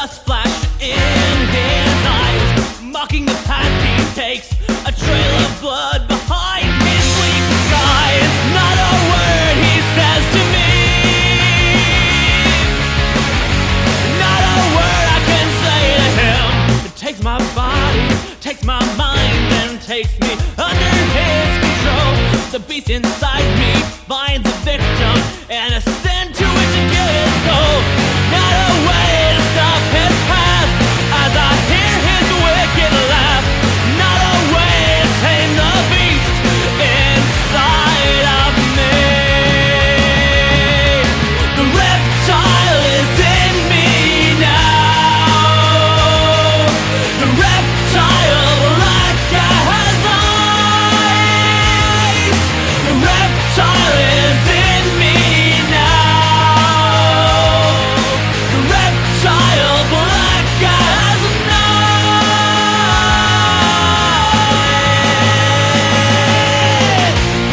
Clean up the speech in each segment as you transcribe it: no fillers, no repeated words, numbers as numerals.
lust flash in his eyes, mocking the path he takes, a trail of blood behind his bleak skies. Not a word he says to me, not a word I can say to him. It takes my body, takes my mind, and takes me under his control. The beast inside me finds a victim and a sin to which to give his soul. Not a way to stop his path as I hear his wicked laugh. Not a way to tame the beast inside of me. The reptile is in me now. The reptile black as ice. The reptile is in me now. The reptile black as night.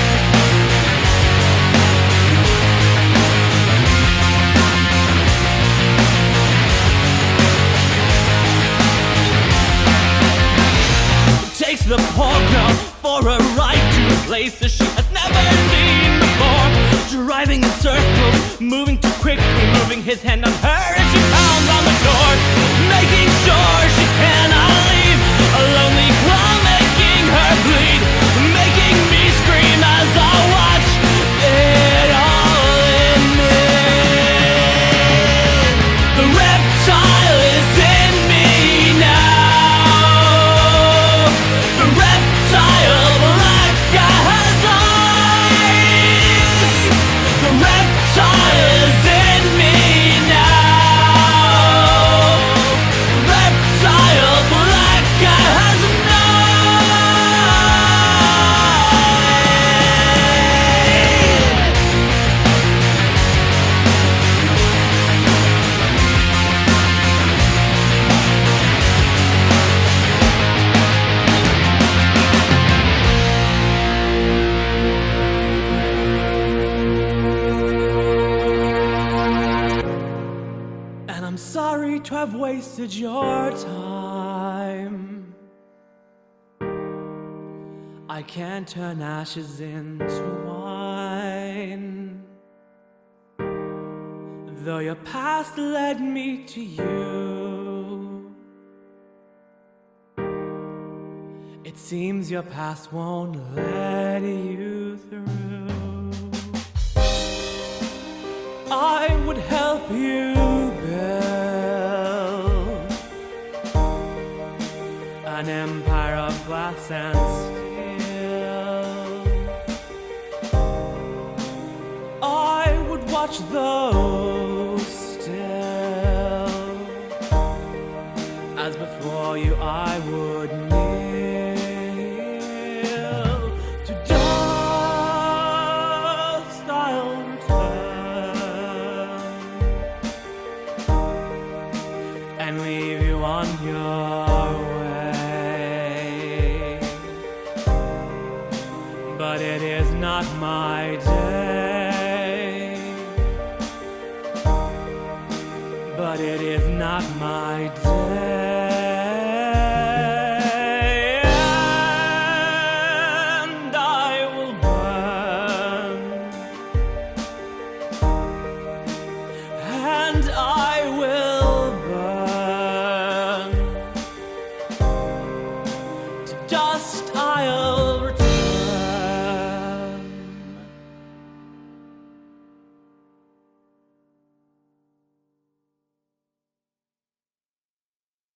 Takes the poor girl for a ride to places she has never seen before. Driving in circles, moving too quickly, moving his hand on her as she pounds on the door, making sure she cannot leave. A lonely claw making her bleed, making me scream as I watch it all in me. The reptile is in me now. The reptile black as ice. The reptile is in me now. Reptile black as night. And I'm sorry to have wasted your time. I can't turn ashes into wine. Though your past led me to you, it seems your past won't let you through. I would help you build an empire of glass and steel. I would watch those still, as before you I would kneel. To dust I'll return and leave you on your way. But it is not my day. But it is not my day.